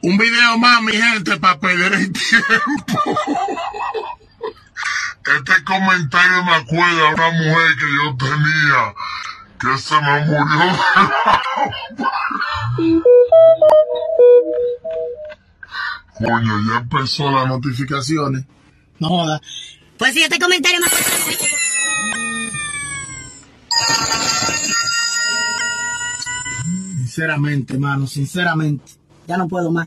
Un video más, mi gente, para perder el tiempo. Este comentario me acuerda a una mujer que yo tenía, que se me murió de hambre. Coño, ya empezó las notificaciones. No joda. Pues sí, este comentario me acuerda. Sinceramente, mano, sinceramente. Ya no puedo más.